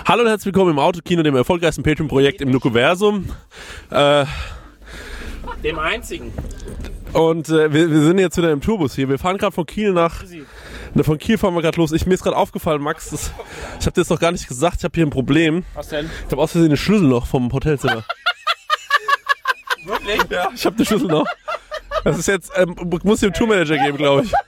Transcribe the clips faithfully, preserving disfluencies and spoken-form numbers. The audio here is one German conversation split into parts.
Hallo und herzlich willkommen im Autokino, dem erfolgreichsten Patreon-Projekt im Nukuversum. Äh, dem einzigen. Und äh, wir, wir sind jetzt wieder im Tourbus hier. Wir fahren gerade von Kiel nach... Ne, von Kiel fahren wir gerade los. Ich, mir ist gerade aufgefallen, Max, das, ich habe dir das noch gar nicht gesagt, ich habe hier ein Problem. Was denn? Ich habe aus Versehen den Schlüssel noch vom Hotelzimmer. Wirklich? Ja, ich habe den Schlüssel noch. Das ist jetzt, ähm, muss dem Tourmanager geben, glaube ich.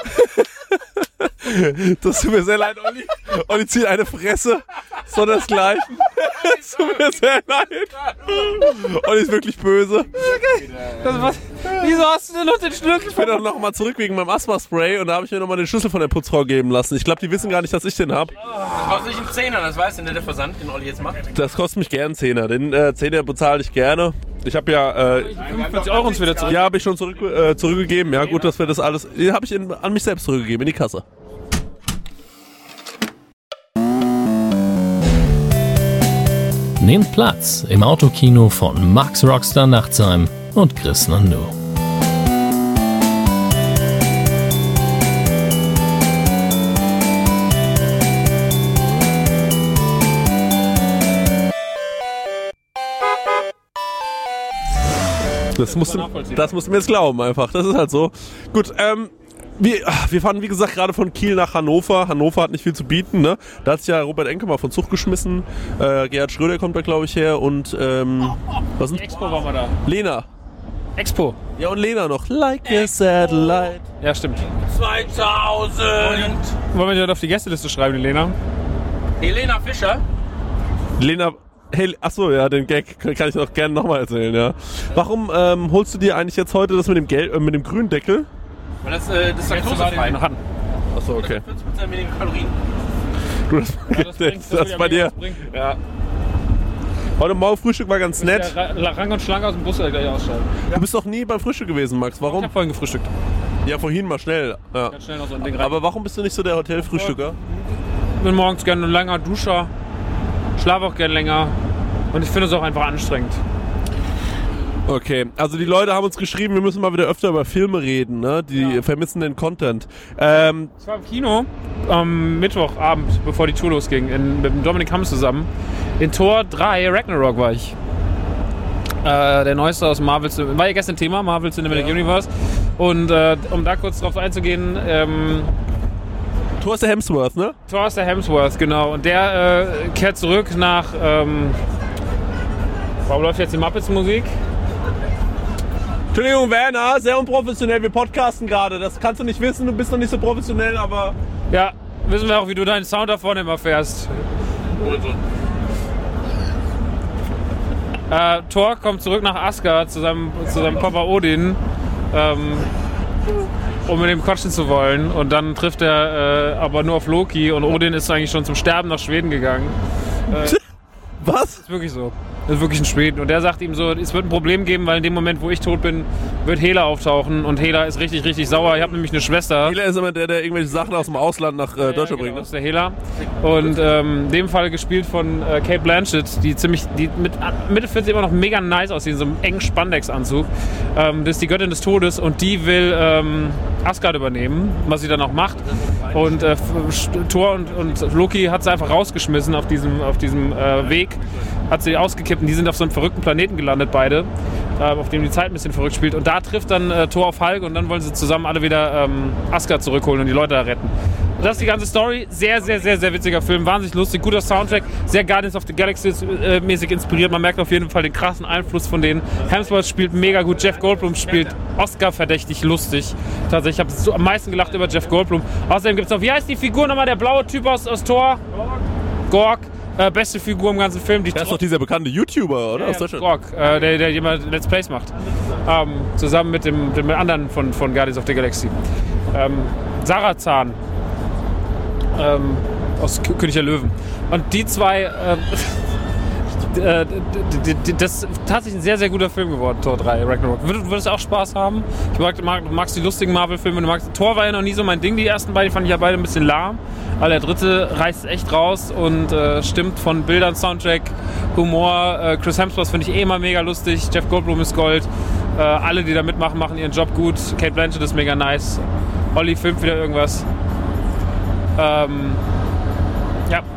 Das tut mir sehr leid, Olli. Olli zieht eine Fresse, sondersgleichen. Es tut mir sehr leid. Olli ist wirklich böse. Das, was, wieso hast du denn noch den Schlüssel? Ich bin auch noch mal zurück wegen meinem Asthma-Spray und da habe ich mir noch mal den Schlüssel von der Putzfrau geben lassen. Ich glaube, die wissen gar nicht, dass ich den habe. Das kostet nicht einen Zehner, das weiß denn der Versand, den Olli jetzt macht. Das kostet mich gern einen Zehner. Den äh, Zehner bezahle ich gerne. Ich habe ja... Äh, fünfundvierzig Euro uns wieder zurück. Ja, habe ich schon zurück, äh, zurückgegeben. Ja, gut, dass wir das alles... Die habe ich in, an mich selbst zurückgegeben, in die Kasse. Nehmt Platz im Autokino von Max Rockstar Nachtsheim und Chris Nando. Das musst, du, das musst du mir jetzt glauben einfach. Das ist halt so. Gut, ähm... Wir, wir fahren, wie gesagt, gerade von Kiel nach Hannover. Hannover hat nicht viel zu bieten, ne? Da hat sich ja Robert Enke mal von Zug geschmissen. Äh, Gerhard Schröder kommt da, glaube ich, her. Und, ähm... Was ist denn? Expo waren wir da. Lena. Expo. Ja, und Lena noch. Like a satellite. Ja, stimmt. zweitausend. Wollen wir die auf die Gästeliste schreiben, die Lena? Helena Fischer. Lena... Hey, achso, ja, den Gag kann ich noch gerne nochmal erzählen, ja. Warum ähm, holst du dir eigentlich jetzt heute das mit dem, Gel äh, mit dem grünen Deckel? Weil das, äh, das ist laktosefrei. noch hatten. Achso, okay. vierzig Prozent weniger Kalorien. Du, das, Ja, das bringt- das, das das will bei ja dir. was bringen. Ja. Heute Morgen Frühstück war ganz nett. Ja, Ra- Rang und Schlange aus dem Bus gleich aussteigen. Du bist doch nie beim Frühstück gewesen, Max. Ich Warum? hab vorhin gefrühstückt. Ja, vorhin mal schnell. Ja. Ganz schnell noch so ein Ding rein. Aber warum bist du nicht so der Hotelfrühstücker? Ich bin morgens gerne ein langer Duscher, schlafe auch gerne länger und ich finde es auch einfach anstrengend. Okay, also die Leute haben uns geschrieben, wir müssen mal wieder öfter über Filme reden, ne? Die Ja. vermissen den Content. Ähm, Ich war im Kino am Mittwochabend, bevor die Tour losging, in, mit dem Dominik Hamm zusammen. In Tor drei Ragnarok war ich. Äh, der neueste aus Marvel, war ja gestern Thema, Marvel Cinematic Ja. Universe. Und äh, um da kurz drauf einzugehen, ähm, Thor ist der Hemsworth, ne? Thor ist der Hemsworth, genau. Und der äh, kehrt zurück nach... Ähm, warum läuft jetzt die Muppets-Musik? Entschuldigung, Werner, sehr unprofessionell, wir podcasten gerade. Das kannst du nicht wissen, du bist noch nicht so professionell, aber... Ja, wissen wir auch, wie du deinen Sound da vorne immer fährst. Äh, Thor kommt zurück nach Asgard zu seinem, zu seinem Papa Odin, ähm, um mit ihm quatschen zu wollen. Und dann trifft er äh, aber nur auf Loki und Odin ist eigentlich schon zum Sterben nach Schweden gegangen. Äh, Was? ist wirklich so. Das ist wirklich ein Schweden. Und der sagt ihm so, es wird ein Problem geben, weil in dem Moment, wo ich tot bin, wird Hela auftauchen. Und Hela ist richtig, richtig sauer. Ich habe nämlich eine Schwester. Hela ist immer der, der irgendwelche Sachen aus dem Ausland nach äh, Deutschland Ja, bringt. genau, Ne? das ist der Hela. Und ähm, in dem Fall gespielt von äh, Cate Blanchett, die ziemlich, die mit Mitte vierzig immer noch mega nice aussieht, in so einem engen Spandex-Anzug. Ähm, das ist die Göttin des Todes und die will ähm, Asgard übernehmen, was sie dann auch macht. Und äh, Thor und, und Loki hat sie einfach rausgeschmissen auf diesem, auf diesem äh, Weg, hat sie ausgekippt und die sind auf so einem verrückten Planeten gelandet, beide, äh, auf dem die Zeit ein bisschen verrückt spielt. Und da trifft dann äh, Thor auf Hulk und dann wollen sie zusammen alle wieder ähm, Asgard zurückholen und die Leute da retten. Das ist die ganze Story. Sehr, sehr, sehr, sehr witziger Film. Wahnsinnig lustig, guter Soundtrack. Sehr Guardians of the Galaxy äh, mäßig inspiriert. Man merkt auf jeden Fall den krassen Einfluss von denen. Hemsworth spielt mega gut. Jeff Goldblum spielt Oscar-verdächtig lustig. Tatsächlich, ich habe so am meisten gelacht über Jeff Goldblum. Außerdem gibt es noch, wie heißt die Figur nochmal? Der blaue Typ aus, aus Thor? Gorg. Äh, beste Figur im ganzen Film. Die Der ist doch dieser bekannte YouTuber, oder? ja, Aus Deutschland. Gorg, äh, der, der jemand Let's Plays macht. Ähm, zusammen mit dem, dem anderen von, von Guardians of the Galaxy. Ähm, Sarazan. Ähm, aus K- König der Löwen. Und die zwei, äh, äh, d- d- das ist tatsächlich ein sehr, sehr guter Film geworden, Thor drei, Ragnarok. Würdest, würdest du auch Spaß haben? Ich mag, mag, du magst die lustigen Marvel-Filme, du magst, Thor war ja noch nie so mein Ding, die ersten beiden, die fand ich ja beide ein bisschen lahm. Aber der dritte reißt echt raus und äh, stimmt von Bildern, Soundtrack, Humor. Äh, Chris Hemsworth finde ich eh immer mega lustig, Jeff Goldblum ist Gold. Äh, alle, die da mitmachen, machen ihren Job gut. Cate Blanchett ist mega nice. Olli filmt wieder irgendwas. Ähm, ja,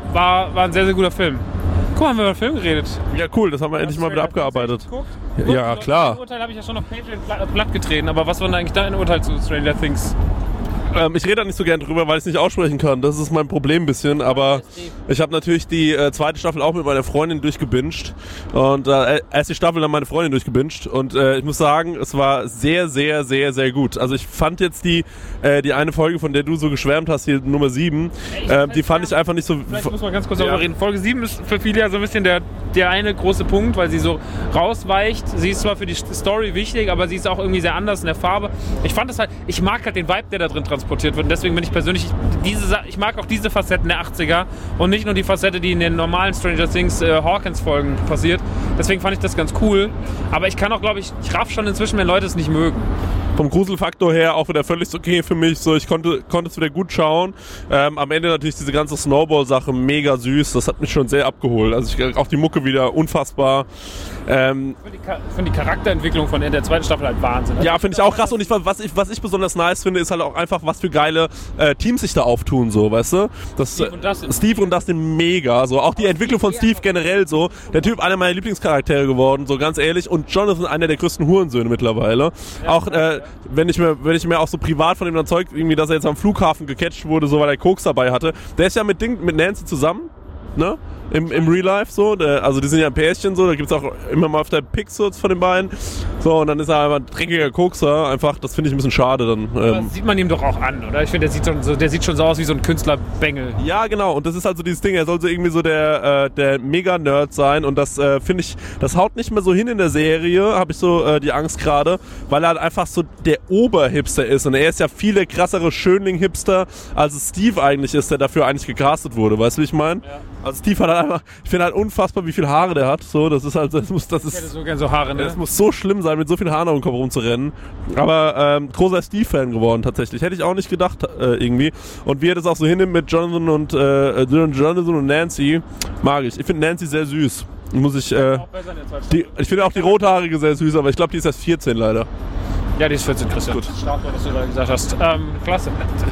war, war ein sehr, sehr guter Film. Guck mal, haben wir über den Film geredet. Ja, cool, das haben wir endlich mal wieder abgearbeitet. Ja, ja, klar. Das Urteil habe ich ja schon auf Patreon platt, platt getreten, aber was war denn eigentlich dein Urteil zu Stranger Things? Ähm, ich rede da nicht so gern drüber, weil ich es nicht aussprechen kann. Das ist mein Problem ein bisschen. Aber ich habe natürlich die äh, zweite Staffel auch mit meiner Freundin durchgebinged. Und äh, erst die Staffel, dann meine Freundin durchgebinged. Und äh, ich muss sagen, es war sehr, sehr, sehr, sehr gut. Also ich fand jetzt die äh, die eine Folge, von der du so geschwärmt hast, hier Nummer sieben, äh, die fand ich einfach nicht so... Vielleicht muss man ganz kurz darüber reden. Folge sieben ist für viele ja so ein bisschen der, der eine große Punkt, weil sie so rausweicht. Sie ist zwar für die Story wichtig, aber sie ist auch irgendwie sehr anders in der Farbe. Ich fand es halt, ich mag halt den Vibe, der da drin transportiert wird. Und deswegen bin ich persönlich, diese, ich mag auch diese Facetten der achtziger und nicht nur die Facette, die in den normalen Stranger Things äh, Hawkins-Folgen passiert. Deswegen fand ich das ganz cool. Aber ich kann auch, glaube ich, ich raff schon inzwischen, wenn Leute es nicht mögen. Vom Gruselfaktor her auch wieder völlig okay für mich. So, ich konnte, konnte es wieder gut schauen. Ähm, am Ende natürlich diese ganze Snowball-Sache mega süß. Das hat mich schon sehr abgeholt. Also ich, auch die Mucke wieder unfassbar. Ähm, ich finde die, find die Charakterentwicklung von in der zweiten Staffel halt Wahnsinn. Ja, finde ich auch krass. Und ich, was, ich, was ich besonders nice finde, ist halt auch einfach, was für geile äh, Teams sich da auftun, so, weißt du? Das, Steve und Dustin. Steve und Dustin mega. So. Auch die Entwicklung von Steve generell so. Der Typ, einer meiner Lieblingscharaktere geworden, so ganz ehrlich. Und Jonathan, einer der größten Hurensöhne mittlerweile. Ja, auch äh, wenn ich mir wenn ich mir auch so privat von ihm dann Zeug, irgendwie, dass er jetzt am Flughafen gecatcht wurde, so weil er Koks dabei hatte. Der ist ja mit Ding, mit Nancy zusammen, ne? Im, im Real Life so, der, also die sind ja ein Pärchen so, da gibt's auch immer mal auf der Pics so von den beiden. So, und dann ist er einfach ein dreckiger Kokser, einfach, das finde ich ein bisschen schade dann. Ähm. Das sieht man ihm doch auch an, oder? Ich finde, der sieht schon so, der sieht schon so aus wie so ein Künstlerbengel. Ja, genau, und das ist halt so dieses Ding, er soll so irgendwie so der, äh, der Mega-Nerd sein und das äh, finde ich, das haut nicht mehr so hin in der Serie, habe ich so äh, die Angst gerade, weil er halt einfach so der Oberhipster ist und er ist ja viel der krassere Schönling-Hipster, als es Steve eigentlich ist, der dafür eigentlich gecastet wurde, weißt du, wie ich meine? Ja. Also Steve hat halt einfach, ich finde halt unfassbar, wie viel Haare der hat. So, das ist halt, das muss, das ist. Ich hätte so gern so Haare, ne? Das muss so schlimm sein, mit so viel Haaren auf dem Kopf rumzurennen. Aber ähm, großer Steve-Fan geworden tatsächlich. Hätte ich auch nicht gedacht äh, irgendwie. Und wie er das auch so hinnimmt mit Jonathan und äh, Jonathan und Nancy, mag ich. Ich finde Nancy sehr süß. Muss ich. Äh, die, ich finde auch die rothaarige sehr süß, aber ich glaube, die ist erst vierzehn leider. Ja, die ist vierzehn, Christian. Gut. Stark, was du gerade gesagt hast. Ähm, klasse.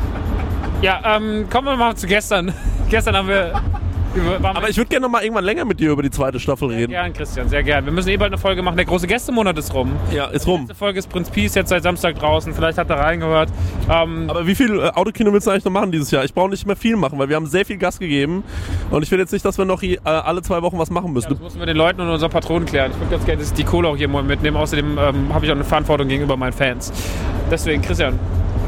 Ja, ähm, kommen wir mal zu gestern. Gestern haben wir. Aber ich würde gerne noch mal irgendwann länger mit dir über die zweite Staffel sehr reden. Sehr gern, Christian, sehr gern. Wir müssen eh bald eine Folge machen. Der große Gästemonat ist rum. Ja, ist rum. Die letzte Folge ist Prinz Peace, jetzt seit Samstag draußen. Vielleicht habt ihr reingehört. Ähm Aber wie viel äh, Autokino willst du eigentlich noch machen dieses Jahr? Ich brauche nicht mehr viel machen, weil wir haben sehr viel Gas gegeben. Und ich will jetzt nicht, dass wir noch äh, alle zwei Wochen was machen müssen. Ja, das müssen wir den Leuten und unseren Patronen klären. Ich würde ganz gerne die Kohle auch hier mal mitnehmen. Außerdem ähm, habe ich auch eine Verantwortung gegenüber meinen Fans. Deswegen, Christian.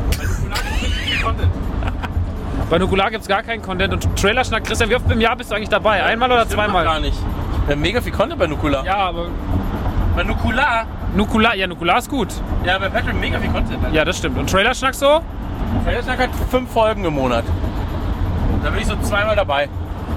Bei Nukular gibt es gar keinen Content und Trailerschnack. Christian, wie oft im Jahr bist du eigentlich dabei? Einmal oder zweimal? Gar nicht. Wir haben mega viel Content bei Nukular. Ja, aber... Bei Nukular? Nukular, ja, Nukular ist gut. Ja, bei Patrick mega viel Content. Ja, das stimmt. Und Trailerschnack so? Trailerschnack hat fünf Folgen im Monat. Da bin ich so zweimal dabei.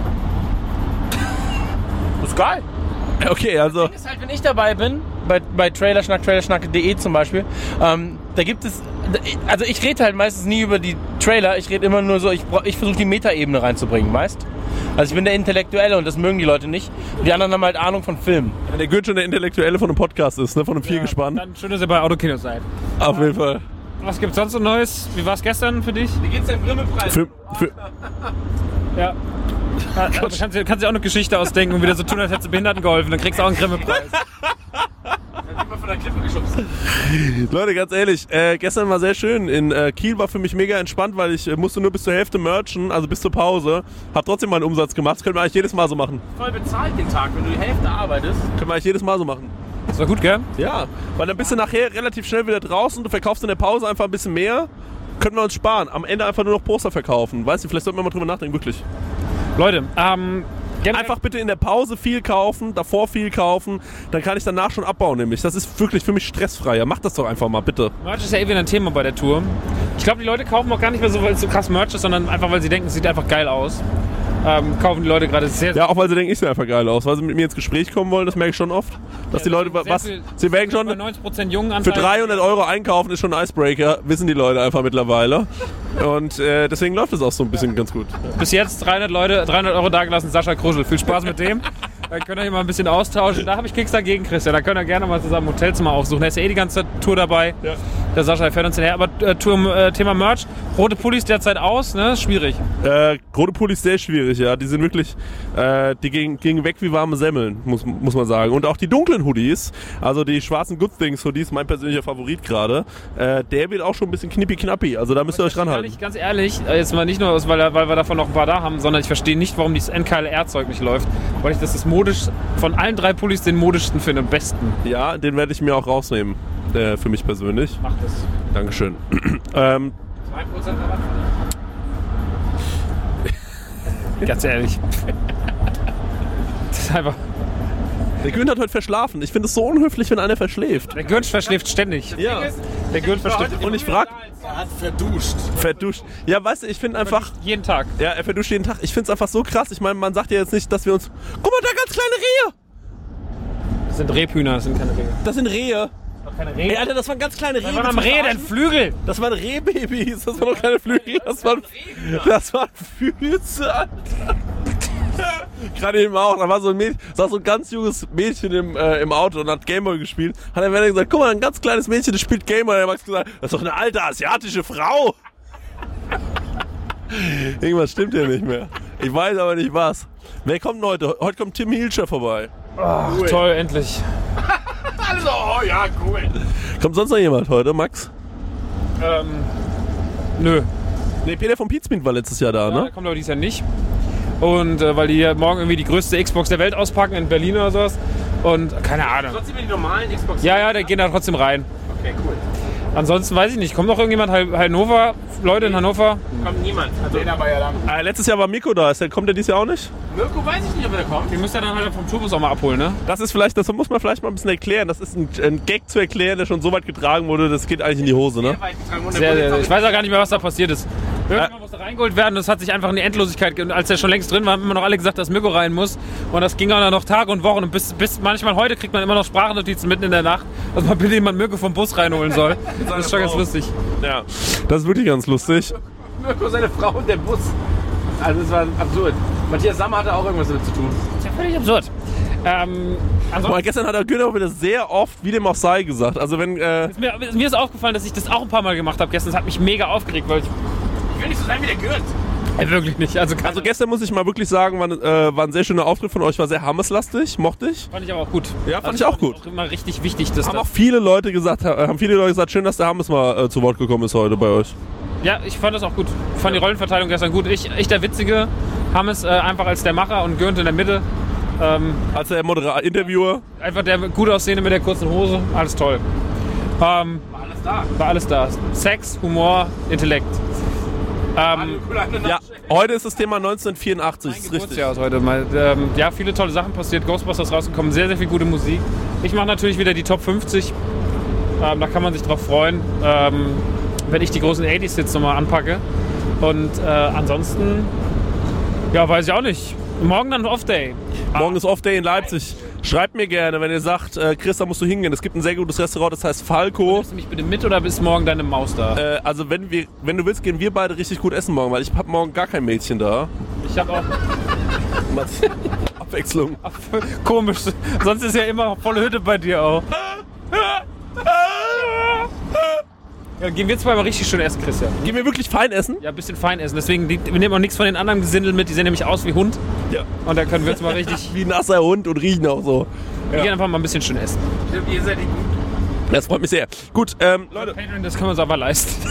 Das ist geil. Okay, also... Das Ding ist halt, wenn ich dabei bin, bei, bei Trailerschnack, trailerschnack punkt de zum Beispiel, ähm, da gibt es... Also ich rede halt meistens nie über die Trailer, ich rede immer nur so, ich, ich versuche die Metaebene reinzubringen, meist. Also ich bin der Intellektuelle und das mögen die Leute nicht. Die anderen haben halt Ahnung von Film. Wenn der Goethe schon der Intellektuelle von einem Podcast ist, ne? Von einem Vielgespann. Ja, dann schön, dass ihr bei Autokino seid. Auf jeden Fall. Was gibt's sonst so Neues? Wie war es gestern für dich? Wie geht's denn im Grimme-Preis? Für, für ja. Also kannst du kannst dir auch eine Geschichte ausdenken und wieder so tun, als hättest du Behinderten geholfen. Dann kriegst du auch einen Grimme-Preis. Von der Klippe geschubst. Leute, ganz ehrlich, äh, gestern war sehr schön. In äh, Kiel war für mich mega entspannt, weil ich äh, musste nur bis zur Hälfte merchen, also bis zur Pause. Hab trotzdem meinen Umsatz gemacht. Das können wir eigentlich jedes Mal so machen. Voll bezahlt den Tag, wenn du die Hälfte arbeitest. Können wir eigentlich jedes Mal so machen. Das war gut, gell? Ja, weil dann bist du nachher relativ schnell wieder draußen. Du verkaufst in der Pause einfach ein bisschen mehr. Können wir uns sparen. Am Ende einfach nur noch Poster verkaufen. Weißt du, vielleicht sollten wir mal drüber nachdenken, wirklich. Leute, ähm... einfach bitte in der Pause viel kaufen, davor viel kaufen, dann kann ich danach schon abbauen nämlich. Das ist wirklich für mich stressfreier. Macht das doch einfach mal, bitte. Merch ist ja eh wieder ein Thema bei der Tour. Ich glaube, die Leute kaufen auch gar nicht mehr so, weil es so krass Merch ist, sondern einfach, weil sie denken, es sieht einfach geil aus. Ähm, kaufen die Leute gerade sehr, sehr... Ja, auch weil sie denken, ich sehe einfach geil aus. Weil sie mit mir ins Gespräch kommen wollen, das merke ich schon oft. Dass ja, die Leute, was, viel, sie merken schon, neunzig Prozent jungen für dreihundert Euro einkaufen ist schon ein Icebreaker, wissen die Leute einfach mittlerweile. Und äh, deswegen läuft es auch so ein bisschen ganz gut. Bis jetzt dreihundert Leute, dreihundert Euro dagelassen, Sascha Kruschel. Viel Spaß mit dem. Dann könnt ihr euch mal ein bisschen austauschen. Da habe ich Kicks dagegen, Christian. Da könnt ihr gerne mal zusammen ein Hotelzimmer aufsuchen. Er ist ja eh die ganze Tour dabei. Ja. Der Sascha fährt uns hinterher. Aber äh, zum äh, Thema Merch, rote Pullis derzeit aus, ne? Schwierig. Äh, rote Pullis sehr schwierig, ja. Die sind wirklich, äh, die gingen, gingen weg wie warme Semmeln, muss, muss man sagen. Und auch die dunklen Hoodies, also die schwarzen Good Things Hoodies, mein persönlicher Favorit gerade, äh, der wird auch schon ein bisschen knippi-knappi. Also da müsst ihr euch ranhalten. Ganz ehrlich, jetzt mal nicht nur, weil, weil wir davon noch ein paar da haben, sondern ich verstehe nicht, warum dieses N K L R-Zeug nicht läuft. Weil ich das ist modisch, von allen drei Pullis den modischsten finde und besten. Ja, den werde ich mir auch rausnehmen, äh, für mich persönlich. Mach das. Dankeschön. ähm, zwei Prozent Rabatt. Ganz ehrlich. Das ist einfach... Der Günther hat heute verschlafen. Ich finde es so unhöflich, wenn einer verschläft. Der Günther verschläft ständig. Ja. Der Günther verschläft. Und ich frage... Er hat verduscht. Verduscht. Ja, weißt du, ich finde einfach... Jeden Tag. Ja, er verduscht jeden Tag. Ich finde es einfach so krass. Ich meine, man sagt ja jetzt nicht, dass wir uns... Guck mal, da ganz kleine Rehe! Das sind Rebhühner, das sind keine Rehe. Das sind Rehe. Doch keine Rehe. Ey, Alter, das waren ganz kleine Rehe. Was war am Reh denn? Flügel! Das waren Rehbabys. Das waren doch keine Flügel. Das waren, das waren Füße, Alter. Gerade eben auch, da war so ein Mädchen, saß so ein ganz junges Mädchen im, äh, im Auto und hat Gameboy gespielt. Hat der Werner gesagt, guck mal, ein ganz kleines Mädchen, das spielt Gameboy. Der Max gesagt, das ist doch eine alte asiatische Frau. Irgendwas stimmt hier nicht mehr. Ich weiß aber nicht was. Wer kommt denn heute? Heute kommt Tim Hielscher vorbei. Ach, cool. Toll, endlich. Also, oh ja, cool. Kommt sonst noch jemand heute, Max? Ähm, nö. Nee, Peter von Pizmeet war letztes Jahr da, Ja, ne? der kommt aber dieses Jahr nicht. Und äh, weil die ja morgen irgendwie die größte Xbox der Welt auspacken in Berlin oder sowas. Und keine Ahnung. Trotzdem die normalen Xbox. Ja, ja, der geht da trotzdem rein. Okay, cool. Ansonsten weiß ich nicht. Kommt noch irgendjemand? Han- Hannover? Leute in Hannover? Kommt niemand. Also, der war ja da. Äh, letztes Jahr war Mirko da. Ist der, kommt der dieses Jahr auch nicht? Mirko weiß ich nicht, ob er kommt. Die müsst ihr dann halt vom Tourbus auch mal abholen, ne? Das ist vielleicht, das muss man vielleicht mal ein bisschen erklären. Das ist ein, ein Gag zu erklären, der schon so weit getragen wurde, das geht eigentlich in die Hose, ne? Sehr weit getragen und der Sehr, wurde sehr, jetzt ich weiß auch gar nicht mehr, was da passiert ist. Irgendwann musste reingeholt werden, das hat sich einfach in die Endlosigkeit ge- und als er schon längst drin war, haben immer noch alle gesagt, dass Mirko rein muss. Und das ging auch dann noch Tage und Wochen. Und bis, bis manchmal heute kriegt man immer noch Sprachnotizen mitten in der Nacht, dass man bitte jemand Mirko vom Bus reinholen soll. Das ist schon ganz lustig. Ja, das ist wirklich ganz lustig. Mirko, seine Frau und der Bus. Also das war absurd. Matthias Sammer hatte auch irgendwas damit zu tun. Das ist ja völlig absurd. Ähm, ansonsten Boah, gestern hat der Günther auch wieder sehr oft, wie dem auch sei, gesagt. Also wenn, äh, ist mir, mir ist aufgefallen, dass ich das auch ein paar Mal gemacht habe gestern. Das hat mich mega aufgeregt, weil ich... Ich will nicht so sein wie der Gürt. Äh, wirklich nicht. Also, keine- also gestern muss ich mal wirklich sagen, war, äh, war ein sehr schöner Auftritt von euch, war sehr Hammes-lastig, mochte ich. fand ich aber auch gut. Ja, fand Also, ich auch gut. Auch immer richtig wichtig, dass Haben das... auch viele Leute gesagt, äh, haben viele Leute gesagt, schön, dass der Hammes mal äh, zu Wort gekommen ist heute bei euch. Ja, ich fand das auch gut. Ich fand die Rollenverteilung gestern gut. Ich, ich der Witzige, Hammes äh, einfach als der Macher und Gürnt in der Mitte. Ähm, Als der Moderator, Interviewer. einfach der gut aussehende mit der kurzen Hose. Alles toll. Ähm, War alles da. war alles da. Sex, Humor, Intellekt. Ähm, Ja, heute ist das Thema neunzehnhundertvierundachtzig, das ist richtig. Geburtsjahr aus heute. Mal, ähm, ja, viele tolle Sachen passiert. Ghostbusters rausgekommen. Sehr, sehr viel gute Musik. Ich mache natürlich wieder die Top fünfzig. Ähm, da kann man sich drauf freuen, ähm, wenn ich die großen achtziger-Hits nochmal anpacke. Und äh, ansonsten, ja, weiß ich auch nicht. Morgen dann Off-Day. Morgen ist Off-Day in Leipzig. Schreibt mir gerne, wenn ihr sagt, äh, Chris, da musst du hingehen. Es gibt ein sehr gutes Restaurant, das heißt Falco. Nimmst du mich bitte mit oder bis morgen deine Maus da? Äh, also wenn, wir, wenn du willst, gehen wir beide richtig gut essen morgen, weil ich hab morgen gar kein Mädchen da. Ich hab auch... Abwechslung. Komisch. Sonst ist ja immer volle Hütte bei dir auch. Ja, gehen wir zwei mal richtig schön essen, Christian. Gehen wir wirklich fein essen? Ja, ein bisschen fein essen. Deswegen, die, wir nehmen auch nichts von den anderen Gesindel mit. Die sehen nämlich aus wie Hund. Ja. Und da können wir jetzt mal richtig... Wie ein nasser Hund und riechen auch so. Wir gehen einfach mal ein bisschen schön essen. Ihr seid die gut. Das freut mich sehr. Gut, ähm, Leute. Patreon, das können wir uns aber leisten.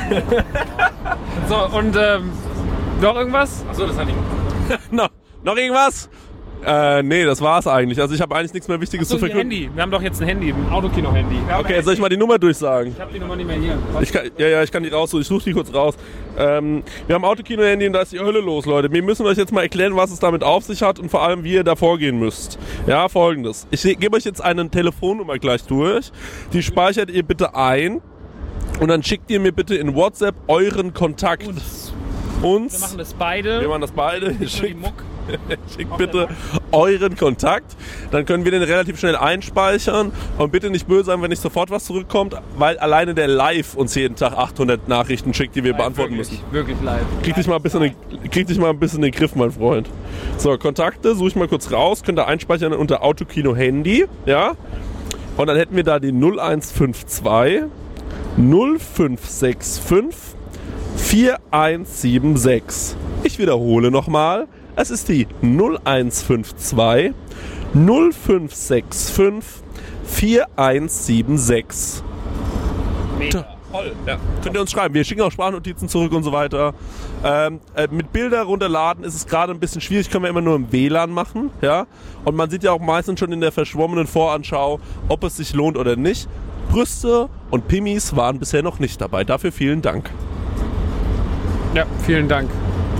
So, und ähm, noch irgendwas? Achso, das hatte ich. No, noch irgendwas? Äh, nee, das war's eigentlich. Also ich habe eigentlich nichts mehr Wichtiges So, zu ein verkünden. Handy. Wir haben doch jetzt ein Handy, ein Autokino-Handy. Okay, soll ich mal die Nummer durchsagen? Ich habe die Nummer nicht mehr hier. Ich kann, ja, ja, ich kann die raussuchen. Ich suche die kurz raus. Ähm, wir haben Autokino-Handy und da ist die Hölle los, Leute. Wir müssen euch jetzt mal erklären, was es damit auf sich hat und vor allem, wie ihr da vorgehen müsst. Ja, folgendes. Ich gebe euch jetzt eine Telefonnummer gleich durch. Die speichert ihr bitte ein und dann schickt ihr mir bitte in WhatsApp euren Kontakt. Uns. Uns. Wir machen das beide. Wir machen das beide. Ihr Die schickt, Muck. schickt bitte euren Kontakt. Dann können wir den relativ schnell einspeichern. Und bitte nicht böse sein, wenn nicht sofort was zurückkommt, weil alleine der Live uns jeden Tag achthundert Nachrichten schickt, die wir beantworten wirklich, müssen. Wirklich live. Krieg dich, mal ein bisschen in, krieg dich mal ein bisschen in den Griff, mein Freund. So, Kontakte, suche ich mal kurz raus. Könnt ihr einspeichern unter Autokino Handy. Ja? Und dann hätten wir da die null eins fünf zwei null fünf sechs fünf vier eins sieben sechs. Ich wiederhole nochmal. Es ist die null eins fünf zwei null fünf sechs fünf vier eins sieben sechs. Mega. Toll. Ja. Könnt ihr uns schreiben. Wir schicken auch Sprachnotizen zurück und so weiter. Ähm, äh, mit Bilder runterladen ist es gerade ein bisschen schwierig. Können wir immer nur im W L A N machen. Ja? Und man sieht ja auch meistens schon in der verschwommenen Voranschau, ob es sich lohnt oder nicht. Brüste und Pimmis waren bisher noch nicht dabei. Dafür vielen Dank. Ja, vielen Dank.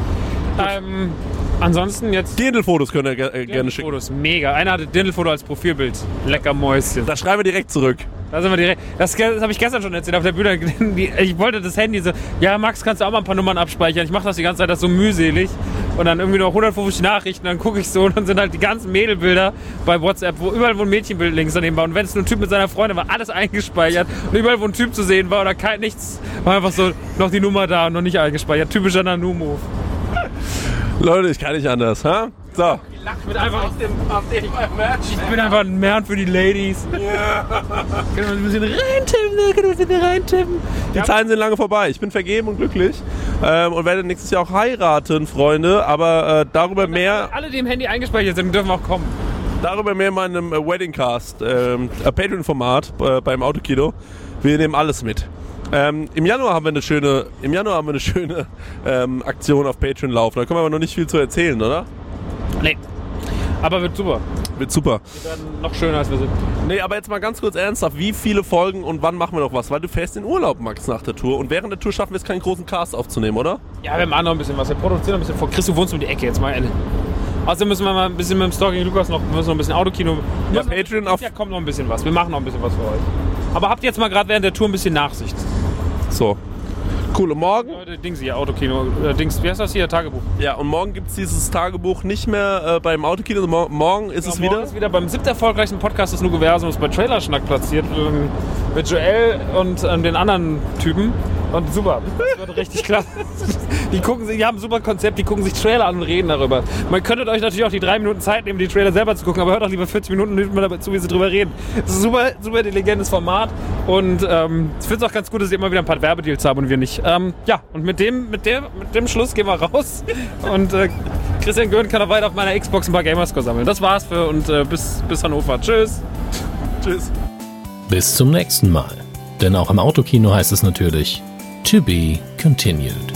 Ähm, ansonsten jetzt... Dirndl-Fotos könnt ihr ge äh, gerne schicken. Fotos, mega. Einer hatte Dirndl-Foto als Profilbild. Lecker Mäuschen. Da schreiben wir direkt zurück. Da sind wir direkt. Das, das habe ich gestern schon erzählt auf der Bühne. Ich wollte das Handy so, ja Max, kannst du auch mal ein paar Nummern abspeichern? Ich mache das die ganze Zeit, das ist so mühselig. Und dann irgendwie noch hundertfünfzig Nachrichten, dann gucke ich so und dann sind halt die ganzen Mädelbilder bei WhatsApp, wo überall wo ein Mädchenbild links daneben war. Und wenn es nur ein Typ mit seiner Freundin war, alles eingespeichert. Und überall wo ein Typ zu sehen war oder kein nichts, war einfach so noch die Nummer da und noch nicht eingespeichert. Typischer Nanu-Move. Leute, ich kann nicht anders, ha? So. Ich bin einfach, aus dem, aus dem ich bin einfach ein Mann für die Ladies. Ja. Können wir ein bisschen reintippen, können wir ein bisschen reintippen. Die ja. Zeiten sind lange vorbei. Ich bin vergeben und glücklich ähm, und werde nächstes Jahr auch heiraten, Freunde. Aber äh, darüber mehr... Alle, die im Handy eingespeichert sind, dürfen auch kommen. Darüber mehr in meinem äh, Weddingcast, ähm, Patreon-Format äh, beim Autokino. Wir nehmen alles mit. Ähm, Im Januar haben wir eine schöne, im Januar haben wir eine schöne ähm, Aktion auf Patreon laufen. Da können wir aber noch nicht viel zu erzählen, oder? Nee. Aber wird super. Wird super. Wir werden noch schöner, als wir sind. Nee, aber jetzt mal ganz kurz ernsthaft. Wie viele Folgen und wann machen wir noch was? Weil du fährst in Urlaub, Max, nach der Tour. Und während der Tour schaffen wir es, keinen großen Cast aufzunehmen, oder? Ja, wir machen noch ein bisschen was. Wir produzieren noch ein bisschen vor. Chris, du wohnst um die Ecke jetzt mal. Außerdem müssen wir mal ein bisschen mit dem Stalking Lukas noch, müssen noch ein bisschen Autokino. Ja, Patreon auf... Ja, kommt noch ein bisschen was. Wir machen noch ein bisschen was für euch. Aber habt jetzt mal gerade während der Tour ein bisschen Nachsicht. So. Cool, und morgen? Ja, Dings hier, Autokino. Äh, Dings, wie heißt das hier? Tagebuch. Ja, und morgen gibt es dieses Tagebuch nicht mehr äh, beim Autokino. Mor morgen ist ja, es morgen wieder? ist wieder beim siebten erfolgreichsten Podcast des Nugoversums bei Trailerschnack platziert. Ähm, mit Joel und ähm, den anderen Typen. Und super, das wird richtig klasse. Die gucken sich, die haben ein super Konzept, die gucken sich Trailer an und reden darüber. Man könntet euch natürlich auch die drei Minuten Zeit nehmen, die Trailer selber zu gucken, aber hört doch lieber vierzig Minuten und mal dabei zu, wie sie drüber reden. Das ist ein super, super intelligentes Format und ähm, ich finde es auch ganz gut, dass sie immer wieder ein paar Werbedeals haben und wir nicht. Ähm, ja, und mit dem, mit, dem, mit dem Schluss gehen wir raus und äh, Christian Göhn kann auch weiter auf meiner Xbox ein paar Gamerscore sammeln. Das war's für und äh, bis, bis Hannover. Tschüss. Tschüss. Bis zum nächsten Mal. Denn auch im Autokino heißt es natürlich To be continued.